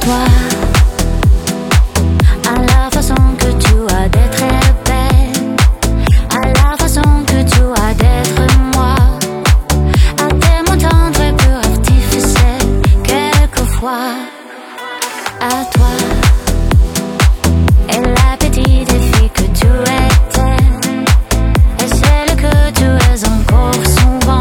toi, à la façon que tu as d'être belle, à la façon que tu as d'être moi, à tellement tendre et pur artificiel, quelquefois, à toi, et l'appétit des filles que tu étais, et celle que tu es encore souvent.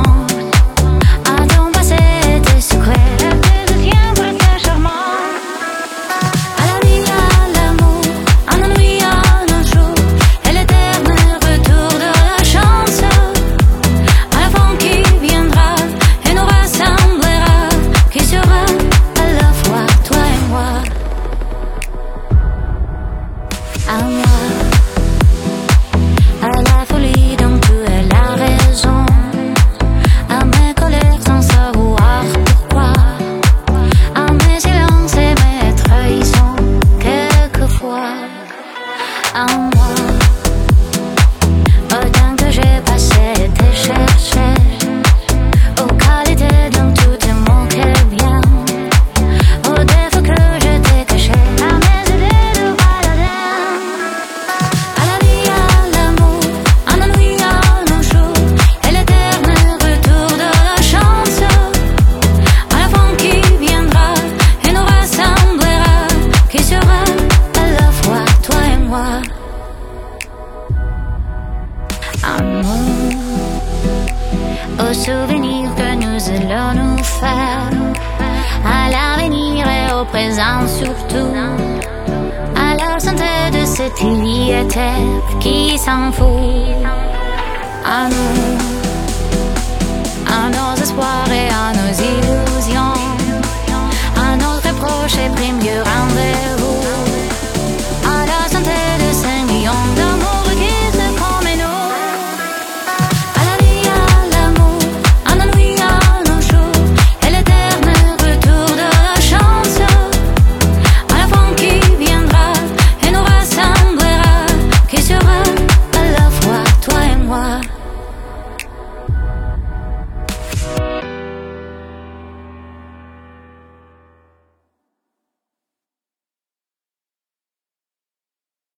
Aux souvenirs que nous allons nous faire, à l'avenir et au présent surtout, à la santé de cette illiétaire qui s'en fout, à nous, à nos espoirs et à